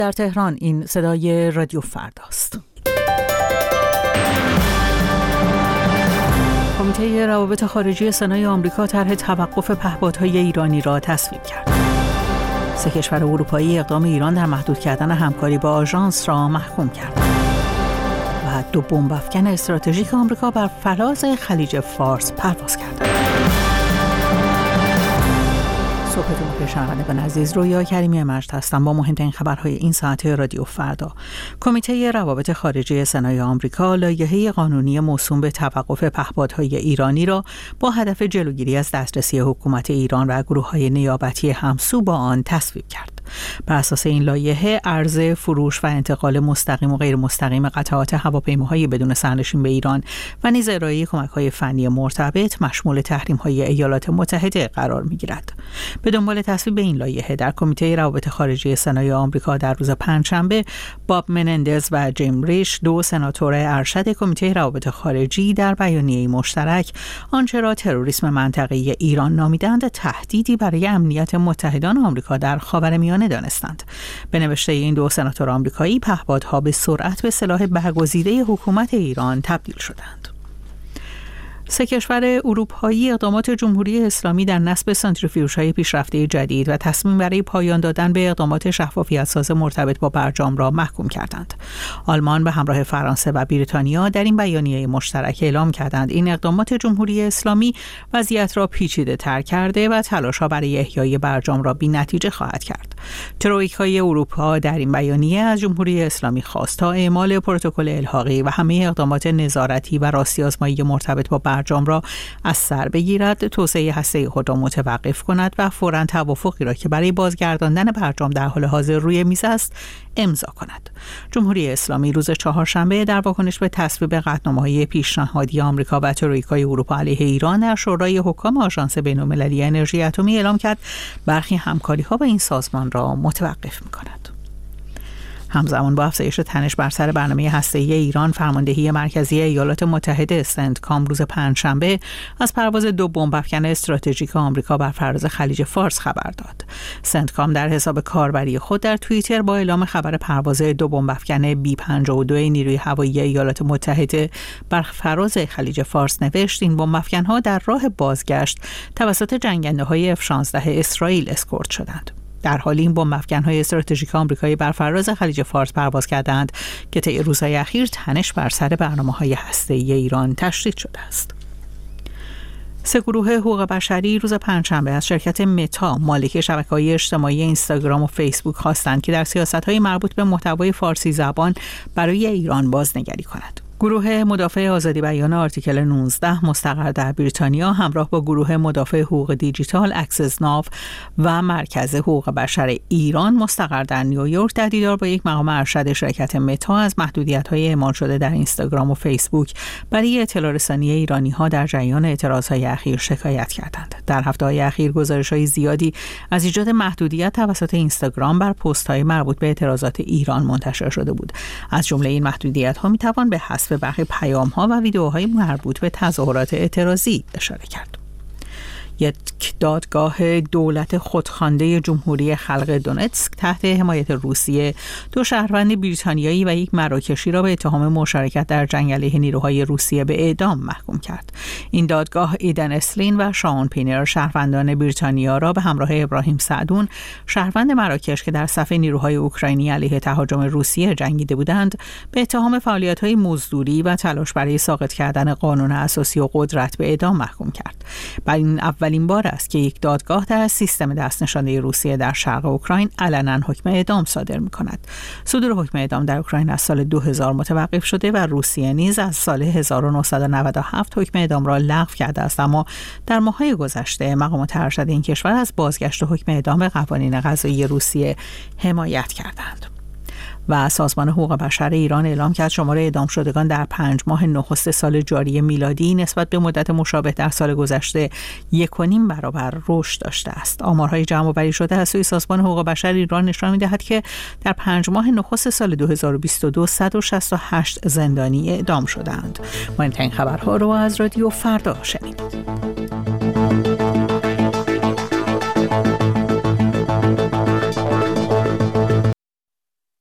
در تهران این صدای رادیو فرداست. کمیته روابط خارجی سنای آمریکا طرح توقف پهپادهای ایرانی را تصویب کرد. 3 کشور اروپایی اقدام ایران در محدود کردن همکاری با آژانس را محکوم کرد. و 2 بمب افکن استراتژیک آمریکا بر فراز خلیج فارس پرواز کردند. صبحتون بخیر شنوندگان عزیز، رویا کریمی مجد هستم با مهمترین خبرهای این ساعت رادیو فردا. کمیته روابط خارجی سنای آمریکا لایحه قانونی موسوم به توقف پهپادهای ایرانی را با هدف جلوگیری از دسترسی حکومت ایران و گروه‌های نیابتی همسو با آن تصویب کرد. بر اساس این لایحه عرضه، فروش و انتقال مستقیم و غیر مستقیم قطعات هواپیماهای بدون سرنشین به ایران و نیز ارائه کمک‌های فنی مرتبط مشمول تحریم‌های ایالات متحده قرار می‌گیرد. به دنبال تصویب این لایحه در کمیته روابط خارجی سنای آمریکا در روز پنجشنبه باب منندز و جیم ریش، 2 سناتور ارشد کمیته روابط خارجی، در بیانیه مشترک آنچه را تروریسم منطقه‌ای ایران نامیدند تهدیدی برای امنیت متحدان آمریکا در خاورمیانه دانستند. به نوشته این 2 سناتور آمریکایی، پهپادها به سرعت به سلاح برگزیده حکومت ایران تبدیل شدند. 3 کشور اروپایی اقدامات جمهوری اسلامی در نصب سانتریفیوژهای پیشرفته جدید و تصمیم برای پایان دادن به اقدامات شفافیت‌ساز مرتبط با برجام را محکوم کردند. آلمان به همراه فرانسه و بریتانیا در این بیانیه مشترک اعلام کردند این اقدامات جمهوری اسلامی وضعیت را پیچیده‌تر کرده و تلاش‌ها برای احیای برجام را بی‌نتیجه خواهد کرد. ترویکای اروپا در این بیانیه از جمهوری اسلامی خواست تا اعمال پروتکل الحاقی و همه اقدامات نظارتی و راستی‌آزمایی مرتبط با برجام را از سر بگیرد، توسعه هسته خود را متوقف کند و فوراً توافقی را که برای بازگرداندن برجام در حال حاضر روی میز است امضا کند. جمهوری اسلامی روز چهارشنبه در واکنش به تصویب قطعنامه‌های پیشنهادی آمریکا و ترویکای اروپا علیه ایران در شورای حکام آژانس بین‌المللی انرژی اتمی اعلام کرد برخی همکاری‌ها با این سازمان را متوقف می‌کند. همزمان با افزایش تنش بر سر برنامه هسته‌ای ایران، فرماندهی مرکزی ایالات متحده سنتکام روز پنجشنبه از پرواز 2 بمب افکن استراتژیک آمریکا بر فراز خلیج فارس خبر داد. سنتکام در حساب کاربری خود در توییتر با اعلام خبر پرواز 2 بمب افکن B-52 نیروی هوایی ایالات متحده بر فراز خلیج فارس نوشت این بمب افکن‌ها در راه بازگشت توسط جنگنده‌های F-16 اسرائیل اسکورت شدند. در حالی این بمب افکن‌های استراتژیک آمریکایی بر فراز خلیج فارس پرواز کردند که طی روزهای اخیر تنش بر سر برنامه‌های هسته‌ای ایران تشدید شده است. 3 گروه حقوق بشری روز پنجشنبه از شرکت متا، مالک شبکه‌های اجتماعی اینستاگرام و فیسبوک، خواستند که در سیاست‌های مربوط به محتوای فارسی زبان برای ایران بازنگری کند. گروه مدافع آزادی بیان آرتیکل 19 مستقر در بریتانیا همراه با گروه مدافع حقوق دیجیتال اکسس ناو و مرکز حقوق بشر ایران مستقر در نیویورک در دیدار با یک مقام ارشد شرکت متا از محدودیت‌های اعمال شده در اینستاگرام و فیسبوک برای اطلاع رسانی ایرانی‌ها در جریان اعتراض‌های اخیر شکایت کردند. در هفته‌های اخیر گزارش‌های زیادی از ایجاد محدودیت توسط اینستاگرام بر پست‌های مربوط به اعتراضات ایران منتشر شده بود. از جمله این محدودیت‌ها می‌توان به حذف برخی پیام‌ها و ویدیوهای مربوط به تظاهرات اعتراضی اشاره کرد. یک دادگاه دولت خودخوانده جمهوری خلق دونتسک تحت حمایت روسیه 2 شهروند بریتانیایی و 1 مراکشی را به اتهام مشارکت در جنگ علیه نیروهای روسیه به اعدام محکوم کرد. این دادگاه ایدن اسلین و شاون پینر، شهروندان بریتانیا، را به همراه ابراهیم سعدون، شهروند مراکش که در صف نیروهای اوکراینی علیه تهاجم روسیه جنگیده بودند، به اتهام فعالیت‌های مزدوری و تلاش برای ساقط کردن قانون اساسی و قدرت به اعدام محکوم کرد. بر این اولین بار است که یک دادگاه در سیستم دستنشانده روسیه در شرق اوکراین علنا حکم اعدام صادر می‌کند. صدور حکم اعدام در اوکراین از سال 2000 متوقف شده و روسیه نیز از سال 1997 حکم اعدام را لغو کرده است، اما در ماه‌های گذشته مقامات ارشد این کشور از بازگشت حکم اعدام به قوانین قضایی روسیه حمایت کردند. و سازمان حقوق بشر ایران اعلام کرد شمار اعدام شدگان در 5 ماه نخست سال جاری میلادی نسبت به مدت مشابه در سال گذشته 1.5 برابر رشد داشته است. آمارهای جمع‌آوری شده از سوی سازمان حقوق بشر ایران نشان می‌دهد که در 5 ماه نخست سال 2022 168 زندانی اعدام شدند. مهمترین خبرها رو از رادیو فردا شنیدید.